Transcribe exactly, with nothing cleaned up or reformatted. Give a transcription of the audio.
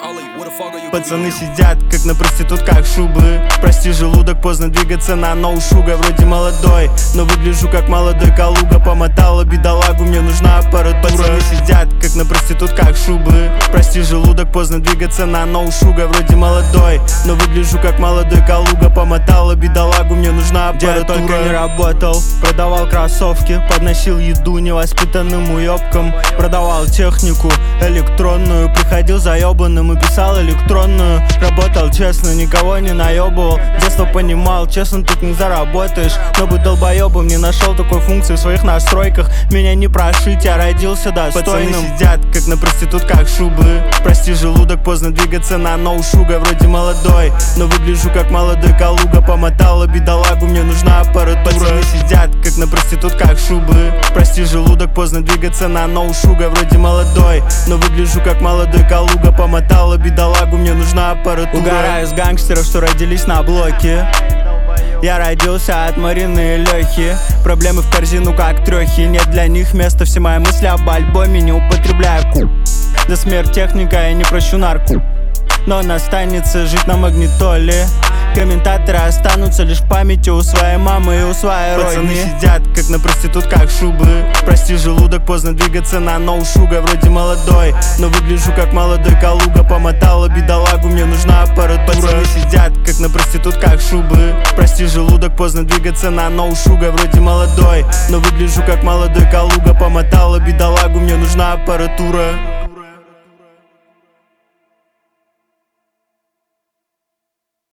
Пацаны сидят, как на проститутках шубы. Прости, желудок, поздно двигаться на ноу-шуга. Вроде молодой, но выгляжу как молодой Калуга. Помотала бедолагу, мне нужна аппаратура. Пацаны сидят, как на проститутках шубы. Прости, желудок, поздно двигаться на ноу-шуга. Вроде молодой, но выгляжу как молодой Калуга. Помотала бедолагу, мне нужна аппаратура. Где я только не работал, продавал кроссовки, подносил еду невоспитанным уёбкам. Продавал технику электронную, приходил заёбанным и писал электронную. Работал честно, никого не наёбывал. Детство понимал, честно тут не заработаешь. Но быть долбоёбом не нашел такой функции в своих настройках. Меня не прошить, я родился достойным. Пацаны сидят, как на проститутках шубы. Прости, желудок, поздно двигаться на ноу-шуга. Вроде молодой, но выгляжу как молодой Калуга. Помотала бедолагу, мне нужна аппаратура. Пацаны сидят, как на проститутках шубы. Прости, желудок, поздно двигаться на ноу-шуга. Вроде молодой, но выгляжу как молодой Калуга. Помотала бедолагу, мне нужна аппаратура. Угораю с гангстеров, что родились на блоке. Я родился от Марины и Лёхи. Проблемы в корзину как трёхи. Нет для них места, все мои мысли об альбоме. Не употребляю ку. До смерть техника, я не прощу нарку. Но он останется жить на магнитоле. Комментаторы останутся лишь в памяти у своей мамы и у своей родни. Пацаны сидят, как на проститутках шубы. Прости, желудок, поздно двигаться на ноу-шуга. Вроде молодой, но выгляжу как молодой Калуга. Помотала бедолагу, мне нужна аппаратура. Пацаны сидят, как на проститутках шубы. Прости, желудок, поздно двигаться на ноу-шуга. Вроде молодой, но выгляжу как молодой Калуга. Помотала бедолагу, мне нужна аппаратура.